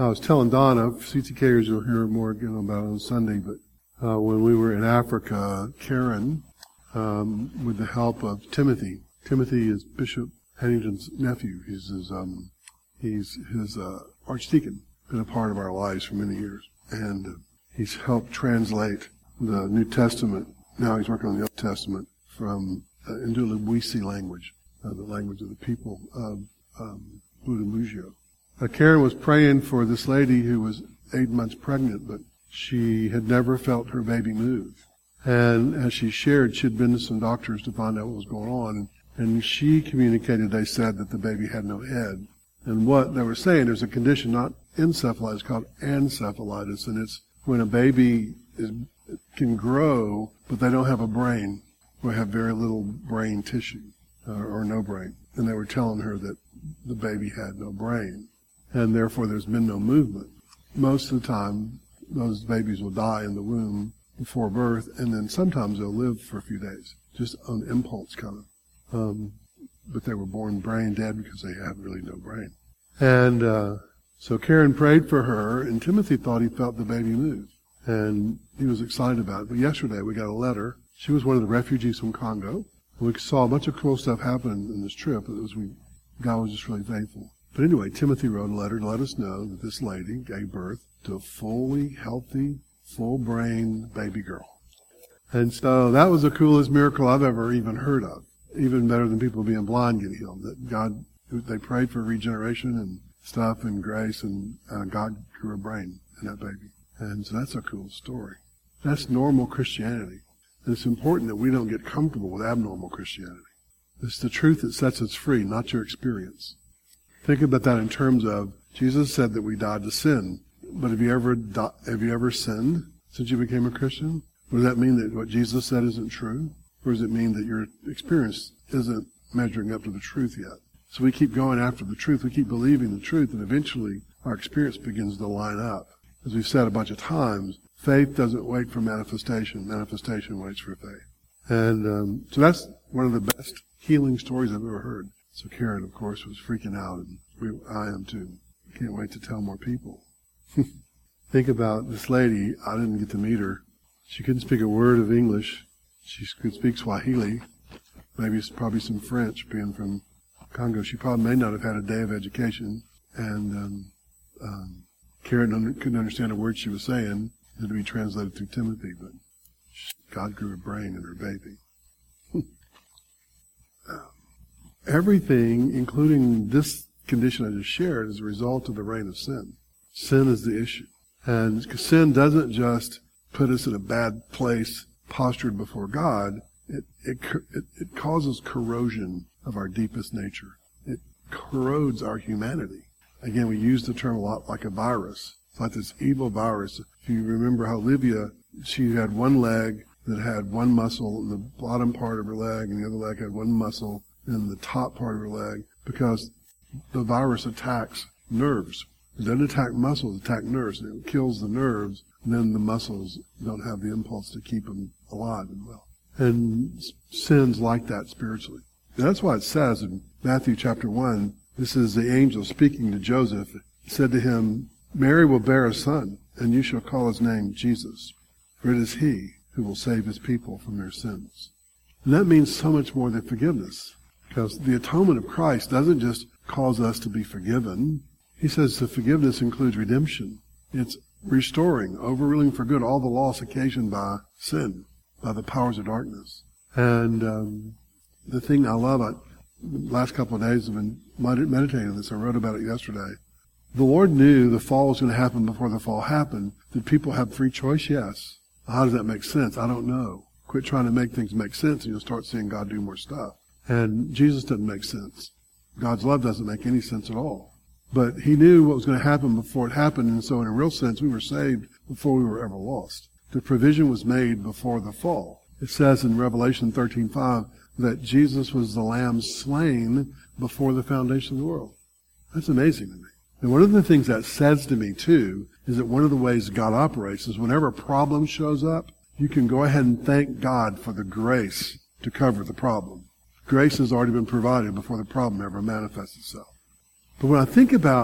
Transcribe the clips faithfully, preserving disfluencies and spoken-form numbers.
I was telling Donna, C T Kers will hear more again about it on Sunday, but uh, when we were in Africa, Karen, um, with the help of Timothy, Timothy is Bishop Pennington's nephew. He's his, um, he's his uh, archdeacon, been a part of our lives for many years, and uh, he's helped translate the New Testament. Now he's working on the Old Testament from uh, into the Luwisi language, uh, the language of the people of um, Budamujio. Uh, Karen was praying for this lady who was eight months pregnant, but she had never felt her baby move. And as she shared, she had been to some doctors to find out what was going on. And she communicated, they said, that the baby had no head. And what they were saying, there's a condition, not encephalitis, called encephalitis. And it's when a baby is, can grow, but they don't have a brain, or have very little brain tissue, uh, or no brain. And they were telling her that the baby had no brain, and therefore there's been no movement. Most of the time, those babies will die in the womb before birth, and then sometimes they'll live for a few days, just on impulse kind of. Um, but they were born brain dead because they had really no brain. And uh, so Karen prayed for her, and Timothy thought he felt the baby move, and he was excited about it. But yesterday we got a letter. She was one of the refugees from Congo. We saw a bunch of cool stuff happen in this trip. It was we, God was just really faithful. But anyway, Timothy wrote a letter to let us know that this lady gave birth to a fully healthy, full-brain baby girl. And so that was the coolest miracle I've ever even heard of. Even better than people being blind getting healed. That God, they prayed for regeneration and stuff and grace, and uh, God grew a brain in that baby. And so that's a cool story. That's normal Christianity. And it's important that we don't get comfortable with abnormal Christianity. It's the truth that sets us free, not your experience. Think about that in terms of, Jesus said that we died to sin. But have you ever di- have you ever sinned since you became a Christian? Does that mean that what Jesus said isn't true? Or does it mean that your experience isn't measuring up to the truth yet? So we keep going after the truth. We keep believing the truth, and eventually our experience begins to line up. As we've said a bunch of times, faith doesn't wait for manifestation. Manifestation waits for faith. And um, so that's one of the best healing stories I've ever heard. So Karen, of course, was freaking out, and we, I am too. Can't wait to tell more people. Think about this lady. I didn't get to meet her. She couldn't speak a word of English. She could speak Swahili, maybe probably some French, being from Congo. She probably may not have had a day of education, and um, um, Karen under, couldn't understand a word she was saying. It had to be translated through Timothy, but God grew a brain in her baby. uh, everything, including this condition I just shared, is a result of the reign of sin. Sin is the issue. And sin doesn't just put us in a bad place postured before God. It, it, it, it causes corrosion of our deepest nature. It corrodes our humanity. Again, we use the term a lot like a virus. It's like this evil virus. If you remember how Livia, she had one leg that had one muscle in the bottom part of her leg, and the other leg had one muscle in the top part of her leg, because the virus attacks nerves. It doesn't attack muscles, it attacks nerves. And it kills the nerves, and then the muscles don't have the impulse to keep them alive and well. And sin's like that spiritually. And that's why it says in Matthew chapter one, this is the angel speaking to Joseph, said to him, Mary will bear a son, and you shall call his name Jesus, for it is he who will save his people from their sins. And that means so much more than forgiveness, because the atonement of Christ doesn't just cause us to be forgiven. He says the forgiveness includes redemption. It's restoring, overruling for good all the loss occasioned by sin, by the powers of darkness. And um, the thing I love, I, the last couple of days I've been meditating on this. I wrote about it yesterday. The Lord knew the fall was going to happen before the fall happened. Did people have free choice? Yes. How does that make sense? I don't know. Quit trying to make things make sense, and you'll start seeing God do more stuff. And Jesus doesn't make sense. God's love doesn't make any sense at all. But he knew what was going to happen before it happened, and so in a real sense, we were saved before we were ever lost. The provision was made before the fall. It says in Revelation thirteen five that Jesus was the Lamb slain before the foundation of the world. That's amazing to me. And one of the things that says to me, too, is that one of the ways God operates is whenever a problem shows up, you can go ahead and thank God for the grace to cover the problem. Grace has already been provided before the problem ever manifests itself. But when I think about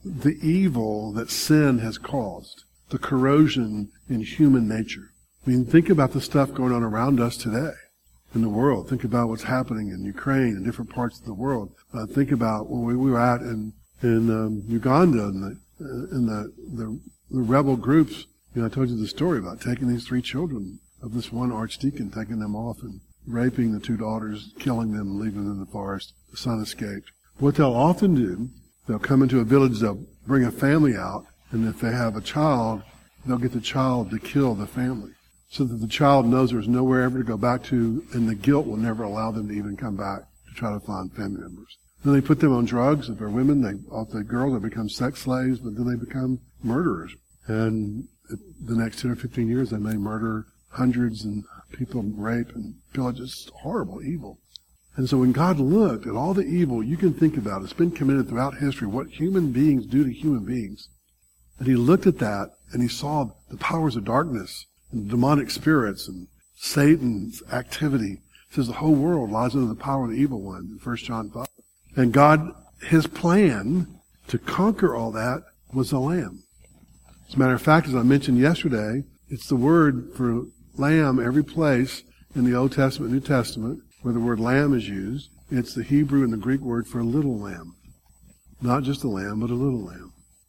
the evil that sin has caused, the corrosion in human nature. I mean, think about the stuff going on around us today in the world. Think about what's happening in Ukraine and different parts of the world. Uh, think about when we, we were at in, in um, Uganda and the, uh, in the, the, the rebel groups. You know, I told you the story about taking these three children of this one archdeacon, taking them off and raping the two daughters, killing them, and leaving them in the forest. The son escaped. What they'll often do, they'll come into a village, they'll bring a family out, and if they have a child, they'll get the child to kill the family so that the child knows there's nowhere ever to go back to, and the guilt will never allow them to even come back to try to find family members. Then they put them on drugs. If they're women, they, if they're girls, they become sex slaves, but then they become murderers. And the next ten or fifteen years, they may murder hundreds and people rape and pillage. It's horrible evil. And so when God looked at all the evil you can think about, it's been committed throughout history, what human beings do to human beings. And he looked at that and he saw the powers of darkness and demonic spirits and Satan's activity. It says the whole world lies under the power of the evil one in First John five. And God, his plan to conquer all that was the Lamb. As a matter of fact, as I mentioned yesterday, it's the word for lamb every place in the Old Testament and New Testament where the word lamb is used. It's the Hebrew and the Greek word for a little lamb. Not just a lamb, but a little lamb.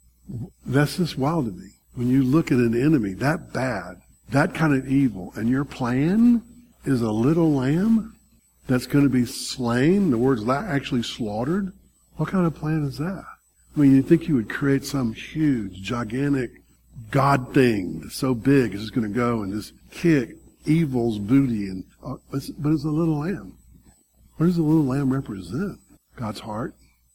That's just wild to me. When you look at an enemy that bad, that kind of evil, and your plan is a little lamb that's going to be slain, the word's actually slaughtered, what kind of plan is that? I mean, you'd think you would create some huge, gigantic God thing that's so big it's just going to go and just kick evil's booty, and uh, it's, but it's a little lamb. What does the little lamb represent? God's heart.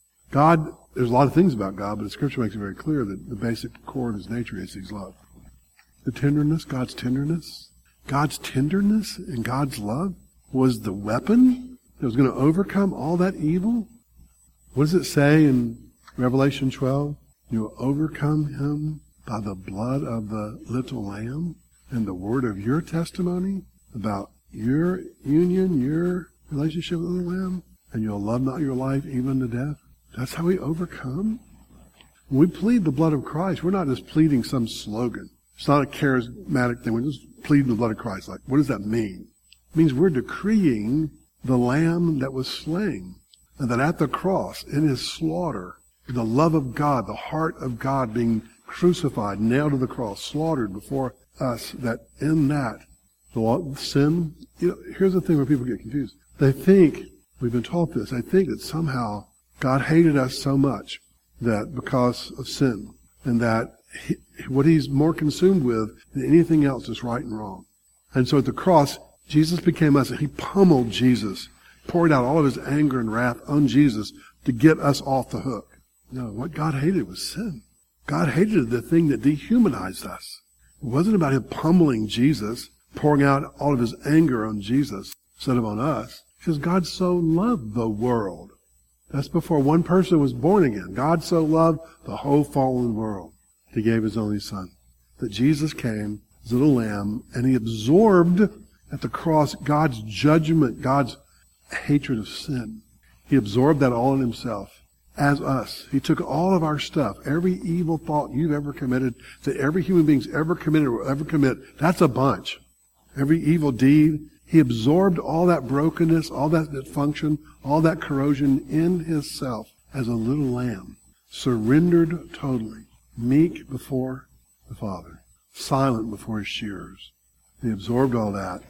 God, there's a lot of things about God, but the Scripture makes it very clear that the basic core of his nature is his love. The tenderness, God's tenderness, God's tenderness and God's love was the weapon that was going to overcome all that evil. What does it say in Revelation twelve? You will overcome him by the blood of the little lamb and the word of your testimony about your union, your relationship with the lamb, and you'll love not your life even to death. That's how we overcome. When we plead the blood of Christ, we're not just pleading some slogan. It's not a charismatic thing. We're just pleading the blood of Christ. Like, what does that mean? It means we're decreeing the lamb that was slain, and that at the cross, in his slaughter, the love of God, the heart of God being crucified, nailed to the cross, slaughtered before us, that in that, the law, sin, you know, here's the thing where people get confused. They think, we've been taught this, they think that somehow God hated us so much that because of sin, and that he, what he's more consumed with than anything else is right and wrong. And so at the cross, Jesus became us, and he pummeled Jesus, poured out all of his anger and wrath on Jesus to get us off the hook. No, what God hated was sin. God hated the thing that dehumanized us. It wasn't about him pummeling Jesus, pouring out all of his anger on Jesus instead of on us. Because God so loved the world. That's before one person was born again. God so loved the whole fallen world. He gave his only son. That Jesus came as a little lamb, and he absorbed at the cross God's judgment, God's hatred of sin. He absorbed that all in himself. As us. He took all of our stuff, every evil thought you've ever committed, that every human being's ever committed or ever commit, that's a bunch. Every evil deed, he absorbed all that brokenness, all that dysfunction, all that corrosion in himself as a little lamb, surrendered totally, meek before the Father, silent before his shearers. He absorbed all that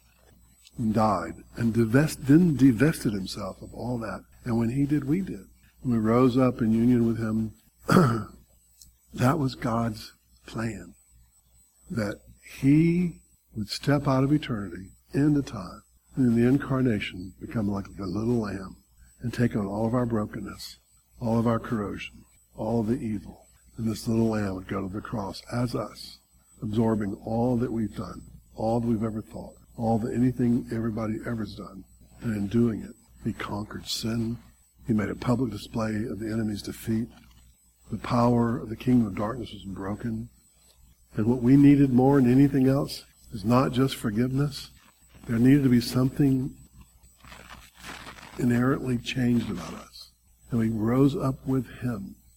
and died, and divest, then divested himself of all that. And when he did, we did. We rose up in union with him. That was God's plan. That he would step out of eternity into time and in the incarnation become like a little lamb and take on all of our brokenness, all of our corrosion, all of the evil. And this little lamb would go to the cross as us, absorbing all that we've done, all that we've ever thought, all that anything everybody ever's done. And in doing it, he conquered sin. He made a public display of the enemy's defeat. The power of the kingdom of darkness was broken. And what we needed more than anything else is not just forgiveness. There needed to be something inherently changed about us. And we rose up with him.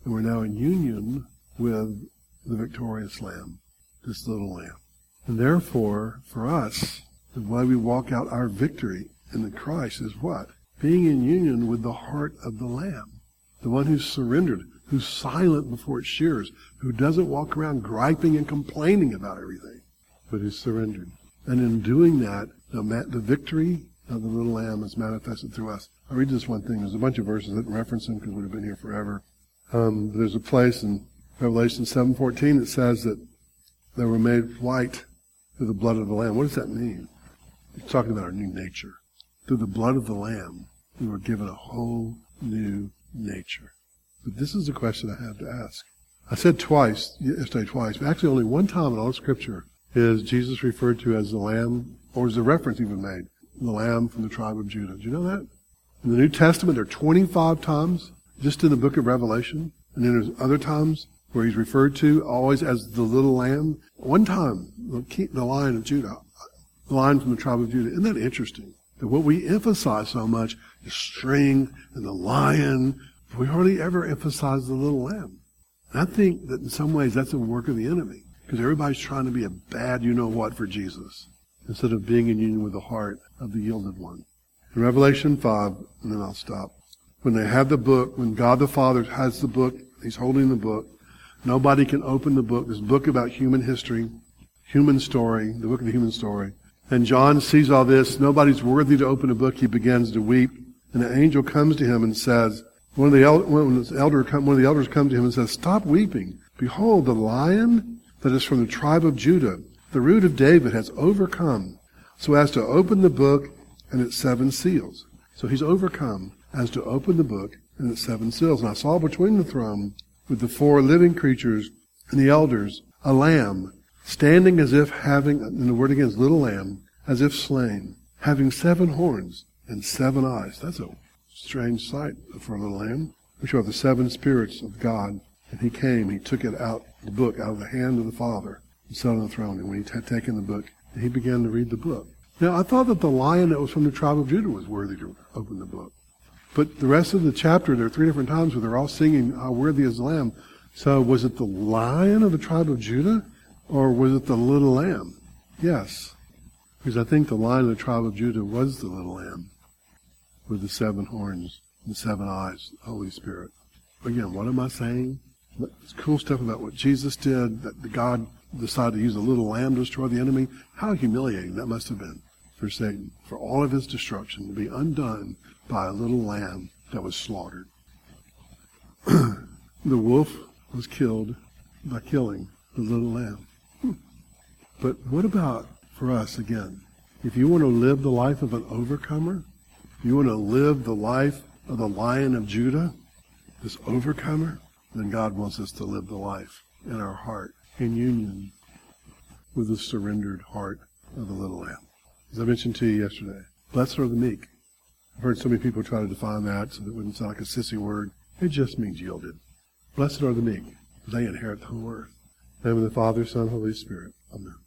And we're now in union with the victorious Lamb, this little lamb. And therefore, for us, the way we walk out our victory in the Christ is what? Being in union with the heart of the Lamb. The one who's surrendered, who's silent before its shears, who doesn't walk around griping and complaining about everything, but who's surrendered. And in doing that, the, the victory of the little lamb is manifested through us. I'll read this one thing. There's a bunch of verses that reference them because we've been here forever. Um, there's a place in Revelation seven fourteen that says that they were made white through the blood of the Lamb. What does that mean? It's talking about our new nature. Through the blood of the Lamb, we were given a whole new nature. But this is the question I have to ask. I said twice, yesterday twice, but actually only one time in all of Scripture is Jesus referred to as the Lamb, or is the reference even made, the Lamb from the tribe of Judah. Do you know that? In the New Testament, there are twenty-five times just in the book of Revelation, and then there's other times where he's referred to always as the little lamb. One time, the, king, the Lion of Judah, the Lion from the tribe of Judah. Isn't that interesting? That what we emphasize so much is strength and the lion. We hardly ever emphasize the little lamb. And I think that in some ways that's a work of the enemy, because everybody's trying to be a bad you-know-what for Jesus, instead of being in union with the heart of the yielded one. In Revelation five, and then I'll stop. When they have the book, when God the Father has the book, he's holding the book, nobody can open the book. This book about human history, human story, the book of the human story. And John sees all this. Nobody's worthy to open a book. He begins to weep. And an angel comes to him and says, one of the, el- when the elder come, one of the elders comes to him and says, "Stop weeping. Behold, the Lion that is from the tribe of Judah, the root of David, has overcome, so as to open the book and its seven seals." So he's overcome as to open the book and its seven seals. And I saw between the throne with the four living creatures and the elders a lamb, standing as if having, and the word again is little lamb, as if slain, having seven horns and seven eyes. That's a strange sight for a little lamb, which are the seven spirits of God. And he came, he took it out, the book, out of the hand of the Father, and sat on the throne. And when he had taken the book, he began to read the book. Now, I thought that the lion that was from the tribe of Judah was worthy to open the book. But the rest of the chapter, there are three different times where they're all singing, "How worthy is the Lamb." So was it the Lion of the tribe of Judah, or was it the little lamb? Yes, because I think the Lion of the tribe of Judah was the little lamb with the seven horns and the seven eyes, the Holy Spirit. Again, what am I saying? It's cool stuff about what Jesus did, that the God decided to use a little lamb to destroy the enemy. How humiliating that must have been for Satan, for all of his destruction, to be undone by a little lamb that was slaughtered. The wolf was killed by killing the little lamb. But what about for us again? If you want to live the life of an overcomer, if you want to live the life of the Lion of Judah, this overcomer, then God wants us to live the life in our heart, in union with the surrendered heart of the little lamb. As I mentioned to you yesterday, blessed are the meek. I've heard so many people try to define that so that it wouldn't sound like a sissy word. It just means yielded. Blessed are the meek, for they inherit the whole earth. In the name of the Father, Son, Holy Spirit. Amen.